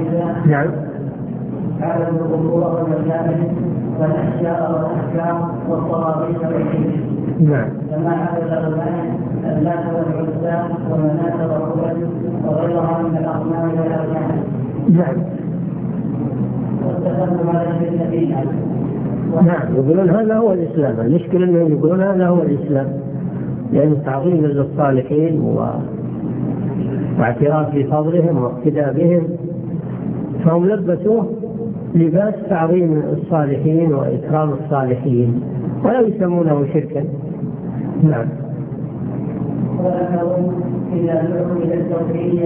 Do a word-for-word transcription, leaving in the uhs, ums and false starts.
نعم. هذا القبور والمساجد والأشياء والأحكام والصواريخ والحديث. نعم. كما عبد اللات والعزى ومناة والهبل وغيرها من الأصنام والأركان. نعم. واستخدموا هذا الشرك فيها. نعم، يقولون هذا هو الإسلام. المشكلة أنهم يقولون هذا هو الإسلام، لأن يعني تعظيم للصالحين و... واعتراف بفضلهم واقتداء بهم، فهم لبسوه لباس تعظيم الصالحين وإكرام الصالحين ولا يسمونه شركا. نعم. وأنهم إذا دعوا إلى التوحيد